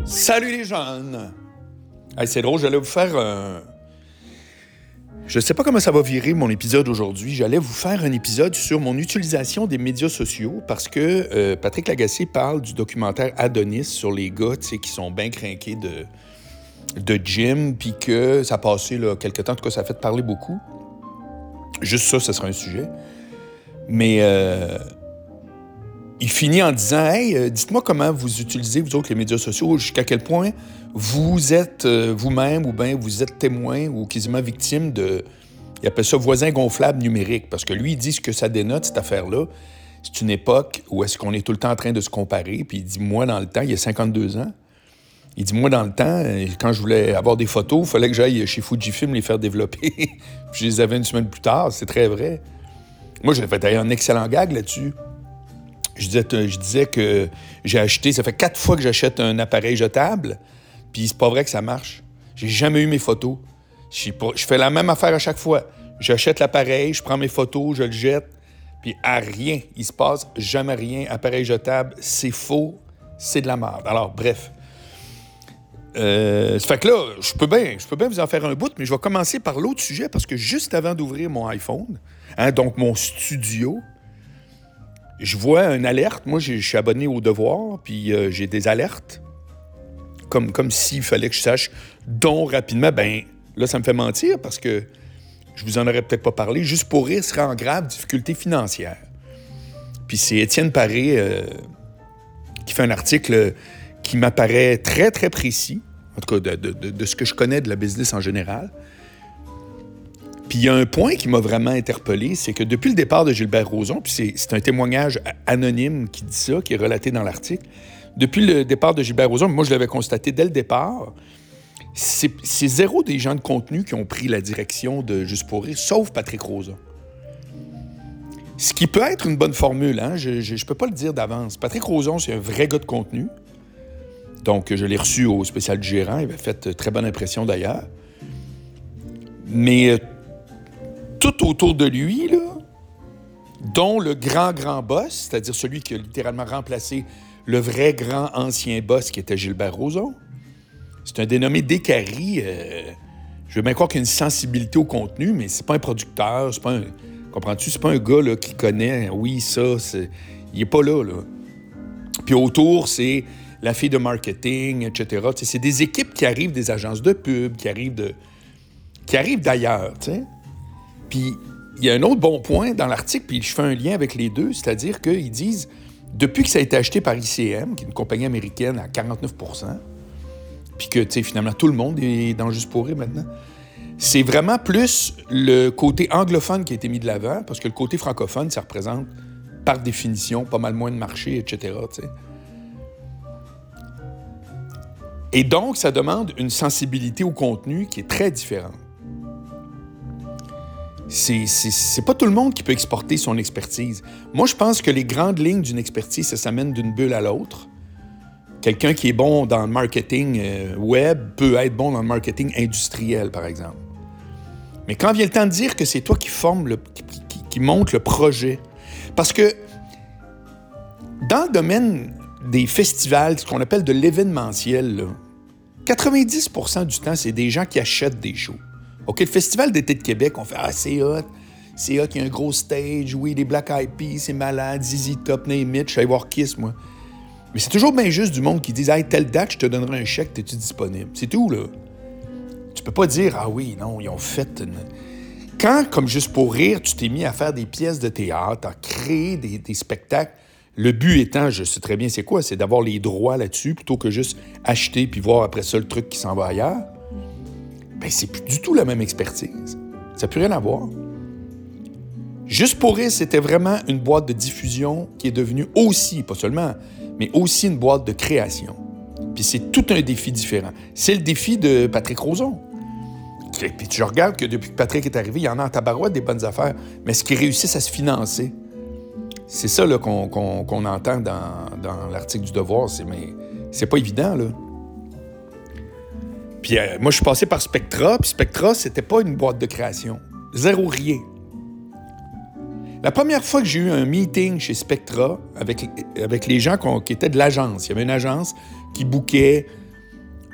Salut les jeunes! Hey, c'est drôle, j'allais vous faire un... Je sais pas comment ça va virer mon épisode aujourd'hui. J'allais vous faire un épisode sur mon utilisation des médias sociaux parce que Patrick Lagacé parle du documentaire Adonis sur les gars qui sont bien crinqués de gym, puis que ça a passé là, quelques temps. En tout cas, ça a fait parler beaucoup. Juste ça, ce sera un sujet. Mais il finit en disant « Hey, dites-moi comment vous utilisez, vous autres, les médias sociaux, jusqu'à quel point vous êtes vous-même ou bien vous êtes témoin ou quasiment victime de... » Il appelle ça « voisin gonflable numérique » parce que lui, il dit ce que ça dénote, cette affaire-là. C'est une époque où est-ce qu'on est tout le temps en train de se comparer. Puis il dit « Moi, dans le temps, il y a 52 ans, il dit « Moi, dans le temps, quand je voulais avoir des photos, il fallait que j'aille chez Fujifilm les faire développer. Puis je les avais une semaine plus tard. C'est très vrai. Moi, j'ai fait d'ailleurs un excellent gag là-dessus. Je disais que j'ai acheté... Ça fait 4 fois que j'achète un appareil jetable, puis c'est pas vrai que ça marche. J'ai jamais eu mes photos. Je fais la même affaire à chaque fois. J'achète l'appareil, je prends mes photos, je le jette, puis à rien. Il se passe jamais rien. Appareil jetable, c'est faux, c'est de la merde. Alors, bref. Ça fait que là, je peux bien vous en faire un bout, mais je vais commencer par l'autre sujet, parce que juste avant d'ouvrir mon iPhone, donc mon studio, je vois une alerte. Moi, je suis abonné au Devoir, puis j'ai des alertes, comme s'il fallait que je sache dont rapidement. Ben là, ça me fait mentir parce que je vous en aurais peut-être pas parlé. Juste pour rire, serait en grave difficulté financière. Puis c'est Étienne Paré qui fait un article qui m'apparaît très, très précis, en tout cas de ce que je connais de la business en général. Puis il y a un point qui m'a vraiment interpellé, c'est que depuis le départ de Gilbert Rozon, puis c'est un témoignage anonyme qui dit ça, qui est relaté dans l'article, depuis le départ de Gilbert Rozon, moi je l'avais constaté dès le départ, c'est zéro des gens de contenu qui ont pris la direction de Juste pour rire, sauf Patrick Rozon. Ce qui peut être une bonne formule, hein? Je peux pas le dire d'avance. Patrick Rozon, c'est un vrai gars de contenu. Donc je l'ai reçu au spécial du gérant, il avait fait très bonne impression d'ailleurs. Mais tout autour de lui, là, dont le grand boss, c'est-à-dire celui qui a littéralement remplacé le vrai grand ancien boss qui était Gilbert Rozon. C'est un dénommé Descaries. Je veux bien croire qu'il y a une sensibilité au contenu, mais c'est pas un producteur, c'est pas un... Comprends-tu? C'est pas un gars là, qui connaît, oui, ça, il est pas là. Puis autour, c'est la fille de marketing, etc. T'sais, c'est des équipes qui arrivent des agences de pub, qui arrivent d'ailleurs, tu sais. Puis, il y a un autre bon point dans l'article, puis je fais un lien avec les deux, c'est-à-dire qu'ils disent, depuis que ça a été acheté par ICM, qui est une compagnie américaine à 49%, puis que, tu sais, finalement, tout le monde est dans Juste pour rire maintenant, c'est vraiment plus le côté anglophone qui a été mis de l'avant, parce que le côté francophone, ça représente, par définition, pas mal moins de marché, etc., tu sais. Et donc, ça demande une sensibilité au contenu qui est très différente. C'est pas tout le monde qui peut exporter son expertise. Moi, je pense que les grandes lignes d'une expertise, ça s'amène d'une bulle à l'autre. Quelqu'un qui est bon dans le marketing web peut être bon dans le marketing industriel, par exemple. Mais quand vient le temps de dire que c'est toi qui forme, qui monte le projet, parce que dans le domaine des festivals, ce qu'on appelle de l'événementiel, là, 90% du temps, c'est des gens qui achètent des shows. OK, le Festival d'été de Québec, on fait « Ah, c'est hot, il y a un gros stage, oui, les Black Eyed Peas, c'est malade, ZZ Top, name it, je suis allé voir Kiss, moi. » Mais c'est toujours bien juste du monde qui dit « Hey, telle date, je te donnerai un chèque, t'es-tu disponible? » C'est tout, là. Tu peux pas dire « Ah oui, non, ils ont fait une... » Quand, comme Juste pour rire, tu t'es mis à faire des pièces de théâtre, à créer des spectacles, le but étant, je sais très bien c'est quoi, c'est d'avoir les droits là-dessus, plutôt que juste acheter puis voir après ça le truc qui s'en va ailleurs. Ben, c'est plus du tout la même expertise. Ça n'a plus rien à voir. Juste pour rire, c'était vraiment une boîte de diffusion qui est devenue aussi, pas seulement, mais aussi une boîte de création. Puis c'est tout un défi différent. C'est le défi de Patrick Rozon. Puis je regarde que depuis que Patrick est arrivé, il y en a en tabarouette des bonnes affaires, mais est-ce qu'ils réussissent à se financer? C'est ça là, qu'on entend dans l'article du Devoir, mais c'est pas évident, là. Puis moi, je suis passé par Spectra, puis Spectra, c'était pas une boîte de création. Zéro rien. La première fois que j'ai eu un meeting chez Spectra avec les gens qui étaient de l'agence, il y avait une agence qui bookait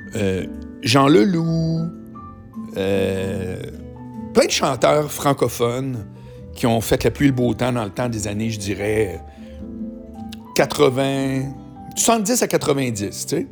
Jean Leloup, plein de chanteurs francophones qui ont fait la pluie et le beau temps dans le temps des années, je dirais, 70 à 90, tu sais.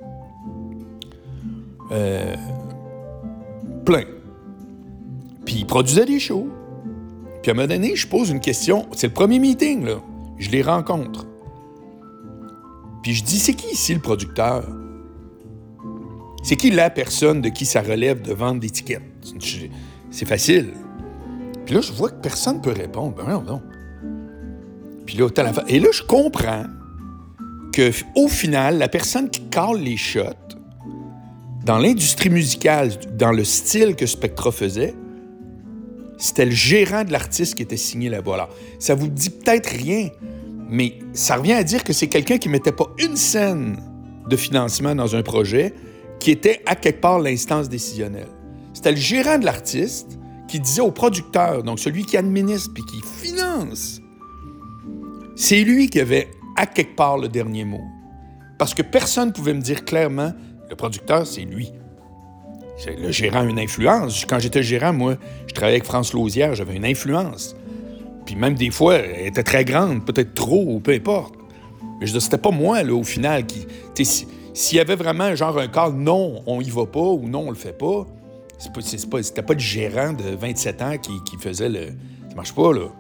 Plein. Puis ils produisaient des shows. Puis à un moment donné, je pose une question. C'est le premier meeting, là. Je les rencontre. Puis je dis, c'est qui ici le producteur? C'est qui la personne de qui ça relève de vendre d'étiquettes? C'est facile. Puis là, je vois que personne ne peut répondre. Ben non. Puis là, et là, je comprends qu'au final, la personne qui cale les shots, dans l'industrie musicale, dans le style que Spectra faisait, c'était le gérant de l'artiste qui était signé là-bas. Alors, ça vous dit peut-être rien, mais ça revient à dire que c'est quelqu'un qui ne mettait pas une scène de financement dans un projet qui était à quelque part l'instance décisionnelle. C'était le gérant de l'artiste qui disait au producteur, donc celui qui administre puis qui finance, c'est lui qui avait à quelque part le dernier mot. Parce que personne ne pouvait me dire clairement, le producteur, c'est lui. Le gérant a une influence. Quand j'étais gérant, moi, je travaillais avec France Lausière, j'avais une influence. Puis même des fois, elle était très grande, peut-être trop, ou peu importe. Mais je dis, c'était pas moi, là, au final, qui... S'il y avait vraiment, genre, un cadre, non, on y va pas, ou non, on le fait pas, c'était pas le gérant de 27 ans qui faisait le... Ça marche pas, là.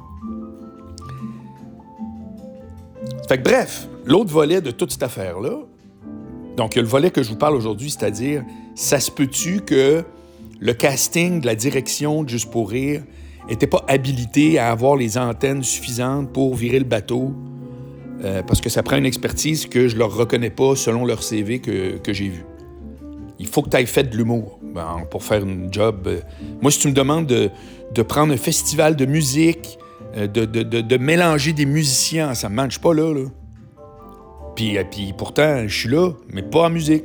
Fait que bref, l'autre volet de toute cette affaire-là, donc, il y a le volet que je vous parle aujourd'hui, c'est-à-dire, ça se peut-tu que le casting de la direction de Juste pour rire n'était pas habilité à avoir les antennes suffisantes pour virer le bateau, parce que ça prend une expertise que je leur reconnais pas selon leur CV que j'ai vu. Il faut que tu ailles fait de l'humour pour faire une job. Moi, si tu me demandes de prendre un festival de musique, de mélanger des musiciens, ça me mange pas là. Puis pourtant, je suis là, mais pas en musique.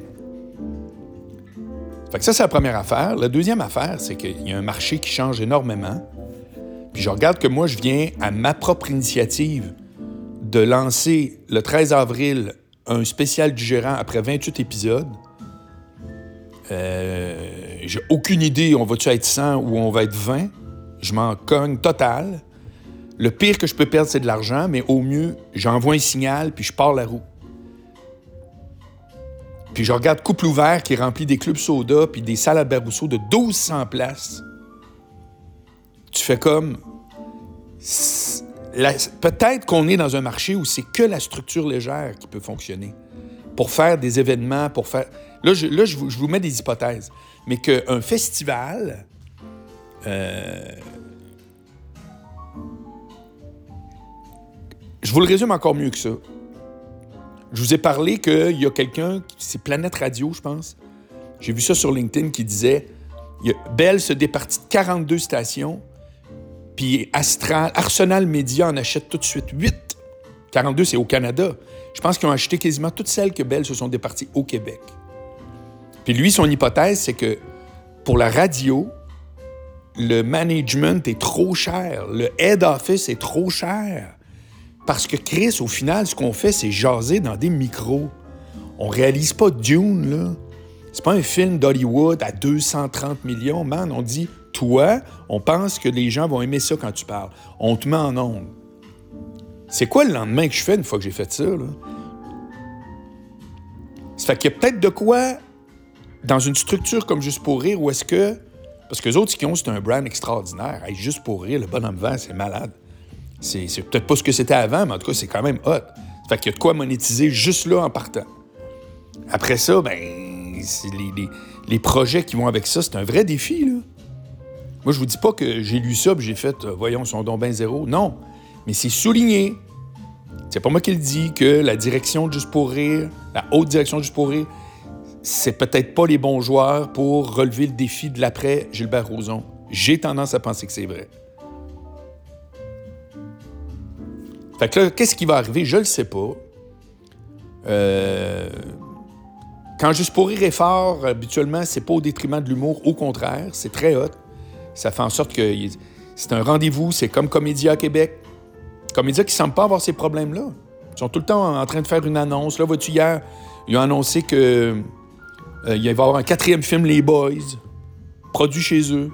Fait que ça, c'est la première affaire. La deuxième affaire, c'est qu'il y a un marché qui change énormément. Puis je regarde que moi, je viens à ma propre initiative de lancer le 13 avril un spécial du gérant après 28 épisodes. J'ai aucune idée, on va-tu être 100 ou on va être 20. Je m'en cogne total. Le pire que je peux perdre, c'est de l'argent, mais au mieux, j'envoie un signal puis je pars la roue. Puis je regarde Couple ouvert qui remplit des clubs soda puis des salles à Barousseau de 1200 places. Tu fais comme... Peut-être qu'on est dans un marché où c'est que la structure légère qui peut fonctionner. Pour faire des événements, pour faire... Là, je vous mets des hypothèses. Mais qu'un festival... Je vous le résume encore mieux que ça. Je vous ai parlé qu'il y a quelqu'un, c'est Planète Radio, je pense. J'ai vu ça sur LinkedIn qui disait Bell se départit de 42 stations, puis Arsenal Media en achète tout de suite 8. 42, c'est au Canada. Je pense qu'ils ont acheté quasiment toutes celles que Bell se sont départies au Québec. Puis lui, son hypothèse, c'est que pour la radio, le management est trop cher. Le head office est trop cher. Parce que Chris, au final, ce qu'on fait, c'est jaser dans des micros. On réalise pas Dune, là. C'est pas un film d'Hollywood à 230 millions, man. On dit, toi, on pense que les gens vont aimer ça quand tu parles. On te met en ondes. C'est quoi le lendemain que je fais une fois que j'ai fait ça, là? Ça fait qu'il y a peut-être de quoi, dans une structure comme Juste pour rire, où est-ce que... Parce que les autres, ce qu'ils ont, c'est un brand extraordinaire. Hey, Juste pour rire, le bonhomme vert, c'est malade. C'est peut-être pas ce que c'était avant, mais en tout cas, c'est quand même hot. Ça fait qu'il y a de quoi monétiser juste là en partant. Après ça, les projets qui vont avec ça, c'est un vrai défi, là. Moi, je vous dis pas que j'ai lu ça et j'ai fait « Voyons, son don ben zéro ». Non, mais c'est souligné. C'est pas moi qui le dis que la direction de Juste pour rire, la haute direction de Juste pour rire, c'est peut-être pas les bons joueurs pour relever le défi de l'après Gilbert Rozon. J'ai tendance à penser que c'est vrai. Fait que là, qu'est-ce qui va arriver? Je le sais pas. Quand Juste pour rire est fort, habituellement, c'est pas au détriment de l'humour. Au contraire, c'est très hot. Ça fait en sorte que c'est un rendez-vous. C'est comme Comédia à Québec. Comédia qui ne semble pas avoir ces problèmes-là. Ils sont tout le temps en train de faire une annonce. Là, vois-tu, hier, ils ont annoncé que Il va y avoir un 4e film, Les Boys, produit chez eux.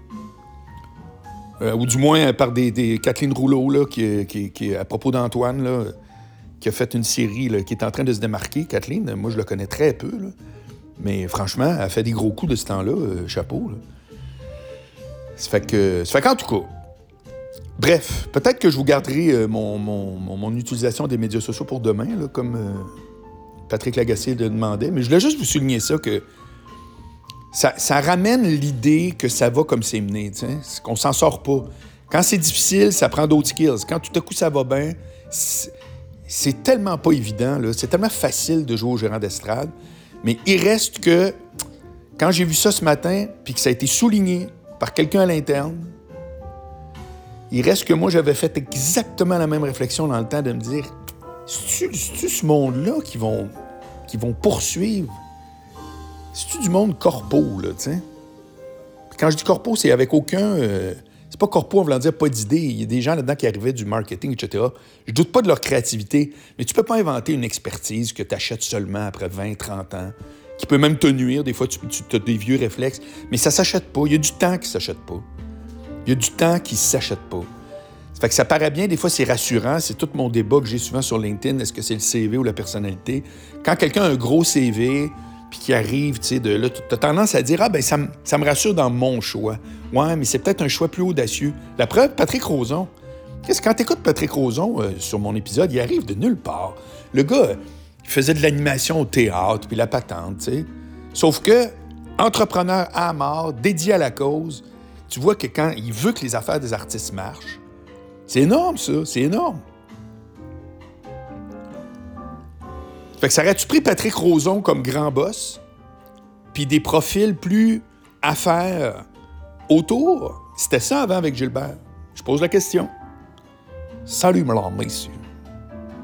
Ou du moins par des Kathleen Rouleau, là, qui à propos d'Antoine, là, qui a fait une série là, qui est en train de se démarquer. Kathleen, moi, je la connais très peu. Là. Mais franchement, elle fait des gros coups de ce temps-là. Chapeau. Là. Ça fait qu'en tout cas, bref, peut-être que je vous garderai mon utilisation des médias sociaux pour demain, là, comme Patrick Lagacé le demandait. Mais je voulais juste vous souligner ça, que ça ramène l'idée que ça va comme c'est mené, qu'on s'en sort pas. Quand c'est difficile, ça prend d'autres skills. Quand tout à coup ça va bien, c'est tellement pas évident, là. C'est tellement facile de jouer au gérant d'estrade. Mais il reste que, quand j'ai vu ça ce matin, puis que ça a été souligné par quelqu'un à l'interne, il reste que moi, j'avais fait exactement la même réflexion dans le temps de me dire, c'est-tu ce monde-là qui vont poursuivre? C'est-tu du monde corpo, là, tu sais? Quand je dis corpo, c'est avec aucun... c'est pas corpo en voulant dire pas d'idées. Il y a des gens là-dedans qui arrivaient du marketing, etc. Je doute pas de leur créativité, mais tu peux pas inventer une expertise que tu achètes seulement après 20, 30 ans, qui peut même te nuire. Des fois, tu as des vieux réflexes, mais ça s'achète pas. Il y a du temps qui s'achète pas. Il y a du temps qui s'achète pas. Ça fait que ça paraît bien, des fois, c'est rassurant. C'est tout mon débat que j'ai souvent sur LinkedIn. Est-ce que c'est le CV ou la personnalité? Quand quelqu'un a un gros CV... puis qui arrive, tu sais, de là, tu as tendance à dire « Ah, ben ça me rassure dans mon choix. » Ouais, mais c'est peut-être un choix plus audacieux. La preuve, Patrick Rozon. Quand tu écoutes Patrick Rozon sur mon épisode, il arrive de nulle part. Le gars, il faisait de l'animation au théâtre, puis la patente, tu sais. Sauf que, entrepreneur à mort, dédié à la cause, tu vois que quand il veut que les affaires des artistes marchent, c'est énorme, ça, c'est énorme. Fait que ça aurait-tu pris Patrick Rozon comme grand boss, puis des profils plus affaires autour? C'était ça avant avec Gilbert. Je pose la question. Salut, mesdames, messieurs.